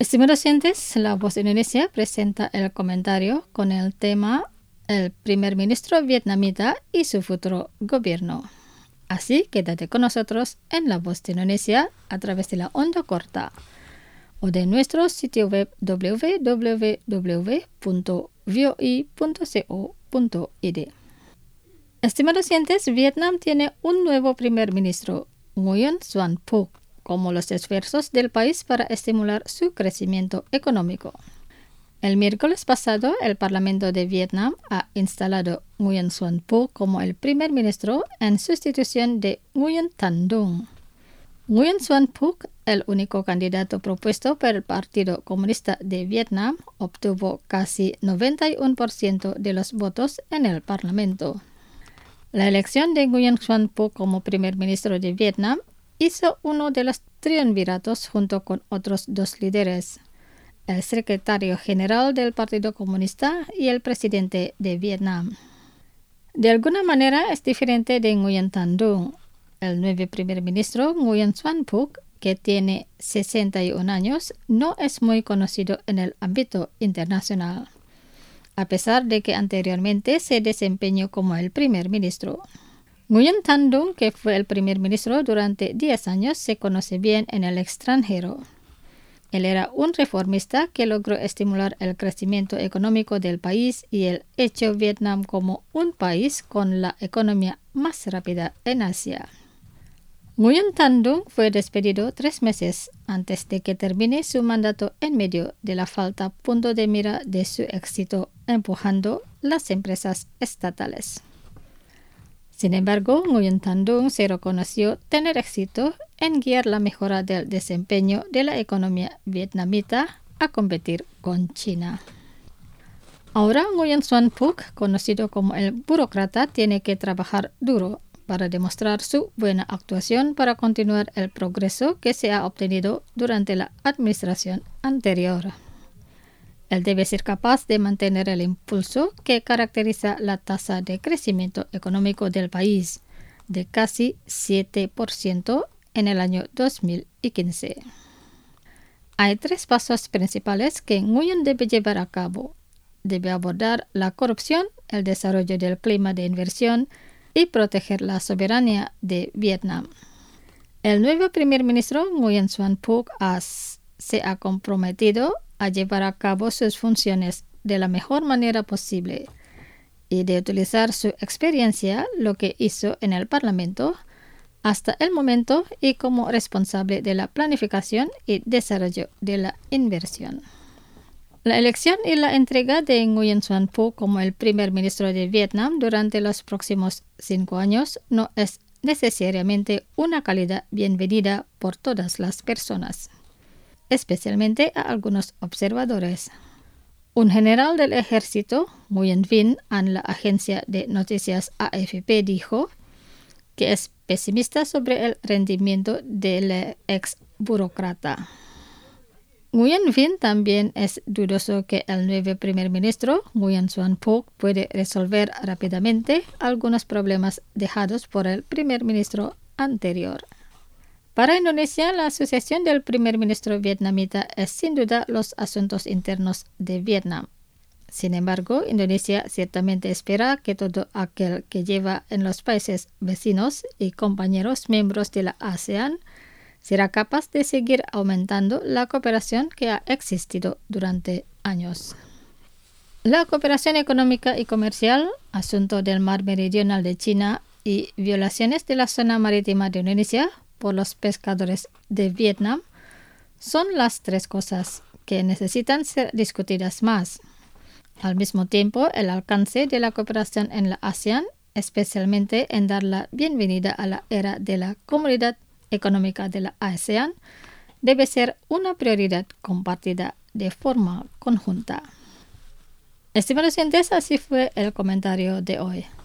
Estimados oyentes, La Voz de Indonesia presenta el comentario con el tema El primer ministro vietnamita y su futuro gobierno. Así, quédate con nosotros en La Voz de Indonesia a través de la onda corta o de nuestro sitio web www.voi.co.id. Estimados oyentes, Vietnam tiene un nuevo primer ministro, Nguyen Xuan Phuc, como los esfuerzos del país para estimular su crecimiento económico. El miércoles pasado, el Parlamento de Vietnam ha instalado Nguyen Xuan Phuc como el primer ministro en sustitución de Nguyen Thanh Dung. Nguyen Xuan Phuc, el único candidato propuesto por el Partido Comunista de Vietnam, obtuvo casi 91% de los votos en el Parlamento. La elección de Nguyen Xuan Phuc como primer ministro de Vietnam hizo uno de los triunviratos junto con otros dos líderes, el secretario general del Partido Comunista y el presidente de Vietnam. De alguna manera es diferente de Nguyen Thanh Dung. El nuevo primer ministro Nguyen Xuan Phuc, que tiene 61 años, no es muy conocido en el ámbito internacional, a pesar de que anteriormente se desempeñó como el primer ministro. Nguyen Thanh Dung, que fue el primer ministro durante 10 años, se conoce bien en el extranjero. Él era un reformista que logró estimular el crecimiento económico del país y el hecho Vietnam como un país con la economía más rápida en Asia. Nguyen Thanh Dung fue despedido 3 meses antes de que termine su mandato en medio de la falta punto de mira de su éxito empujando las empresas estatales. Sin embargo, Nguyen Thanh Dung se reconoció tener éxito en guiar la mejora del desempeño de la economía vietnamita a competir con China. Ahora Nguyen Xuan Phuc, conocido como el burócrata, tiene que trabajar duro para demostrar su buena actuación para continuar el progreso que se ha obtenido durante la administración anterior. Él debe ser capaz de mantener el impulso que caracteriza la tasa de crecimiento económico del país, de casi 7% en el año 2015. Hay 3 pasos principales que Nguyen debe llevar a cabo. Debe abordar la corrupción, el desarrollo del clima de inversión y proteger la soberanía de Vietnam. El nuevo primer ministro Nguyen Xuan Phuc se ha comprometido a llevar a cabo sus funciones de la mejor manera posible y de utilizar su experiencia, lo que hizo en el Parlamento, hasta el momento y como responsable de la planificación y desarrollo de la inversión. La elección y la entrega de Nguyen Xuan Phuc como el primer ministro de Vietnam durante los próximos 5 años no es necesariamente una calidad bienvenida por todas las personas, especialmente a algunos observadores. Un general del ejército, Nguyen Vinh, en la agencia de noticias AFP dijo que es pesimista sobre el rendimiento del ex burócrata. Nguyen Vinh también es dudoso que el nuevo primer ministro, Nguyen Xuan Phuc, puede resolver rápidamente algunos problemas dejados por el primer ministro anterior. Para Indonesia, la asociación del primer ministro vietnamita es sin duda los asuntos internos de Vietnam. Sin embargo, Indonesia ciertamente espera que todo aquel que lleva en los países vecinos y compañeros miembros de la ASEAN será capaz de seguir aumentando la cooperación que ha existido durante años. La cooperación económica y comercial, asunto del mar meridional de China y violaciones de la zona marítima de Indonesia por los pescadores de Vietnam son las 3 cosas que necesitan ser discutidas más. Al mismo tiempo, el alcance de la cooperación en la ASEAN, especialmente en dar la bienvenida a la era de la Comunidad Económica de la ASEAN, debe ser una prioridad compartida de forma conjunta. Estimados oyentes, así fue el comentario de hoy.